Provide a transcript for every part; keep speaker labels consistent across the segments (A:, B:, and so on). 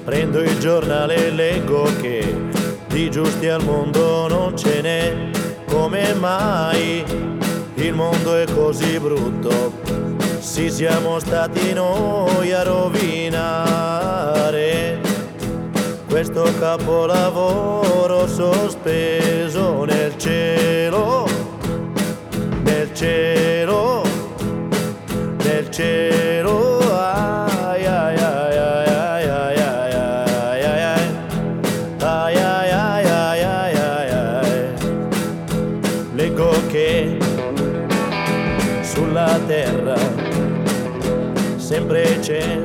A: Prendo il giornale e leggo che di giusti al mondo non ce n'è. Come mai il mondo è così brutto? Sì, siamo stati noi a rovinare questo capolavoro sospeso nel cielo, nel cielo, nel cielo. Ai ai ai ai ai ai ai ai ai ai ai ai ai ai ai. Leggo che sulla terra sempre c'è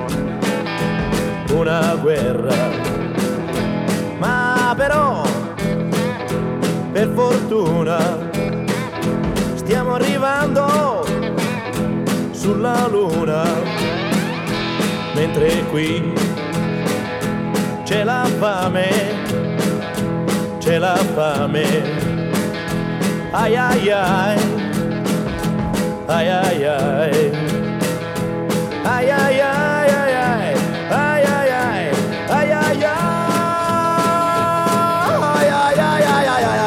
A: una guerra, ma però per fortuna stiamo arrivando sulla luna, mentre qui c'è la fame, c'è la fame. Ai ai ai, ai ai ai, ai ai ai ai ai, ai ai ai, ai ai ai, ai ai ai ai ai ai.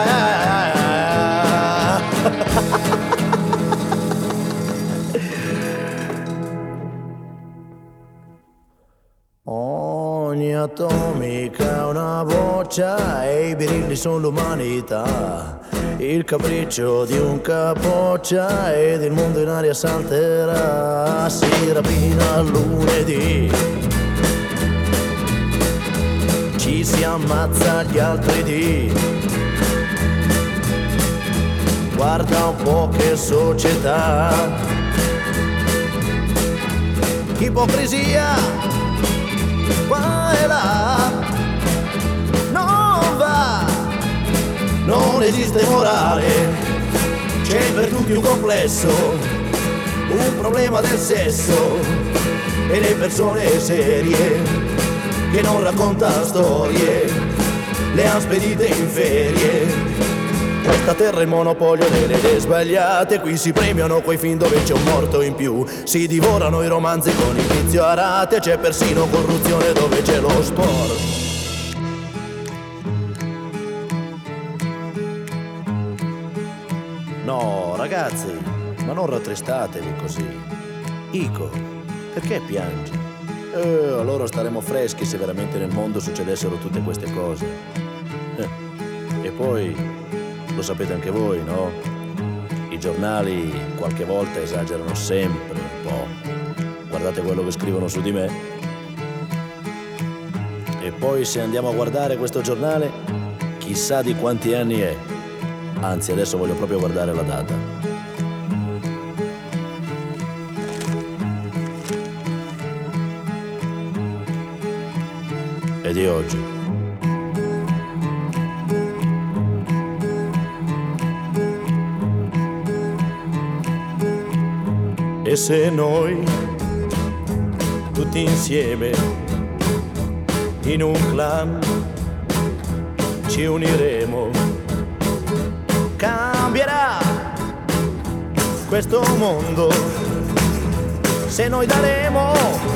A: Ogni atomica è una boccia e i birilli sono l'umanità. Il capriccio di un capoccia ed il mondo in aria salterà. Si rapina lunedì, ci si ammazza gli altri dì. Guarda un po' che società, ipocrisia qua e là, non va, non esiste morale, c'è per tutti un complesso, un problema del sesso e le persone serie che non raccontano storie, le han spedite in ferie. Questa terra è il monopolio delle idee sbagliate, qui si premiano quei film dove c'è un morto in più, si divorano i romanzi con il vizio a rate, c'è persino corruzione dove c'è lo sport. No, ragazzi, ma non rattristatevi così. Ico, perché piangi? Allora staremo freschi se veramente nel mondo succedessero tutte queste cose. E poi, lo sapete anche voi, no? I giornali qualche volta esagerano sempre un po'. Guardate quello che scrivono su di me. E poi se andiamo a guardare questo giornale, chissà di quanti anni è. Anzi, adesso voglio proprio guardare la data. È di oggi. E se noi, tutti insieme, in un clan, ci uniremo, cambierà questo mondo. Se noi daremo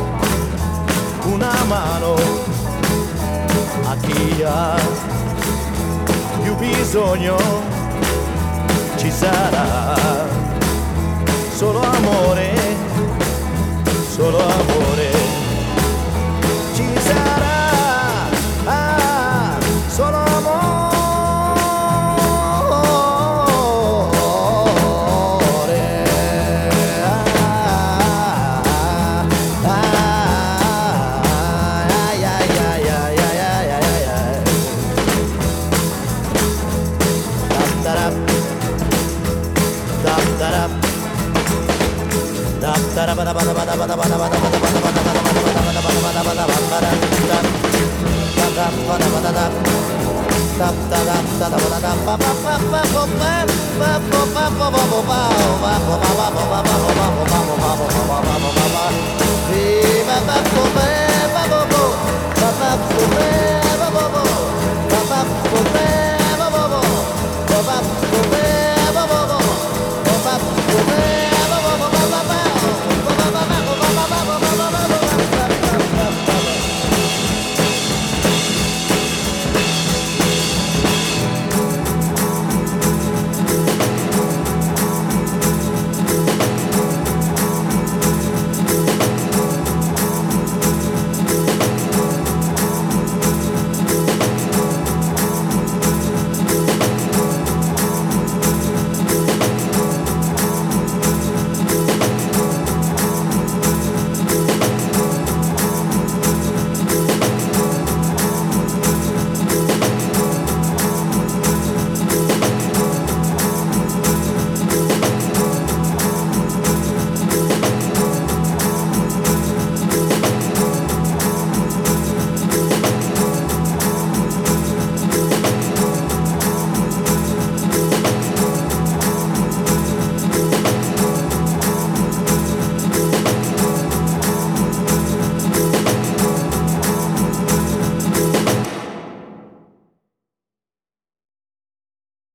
A: una mano a chi ha più bisogno, ci sarà solo amore, solo amore, ci sarà solo amore, ai ai ai ai ai ai ai ai.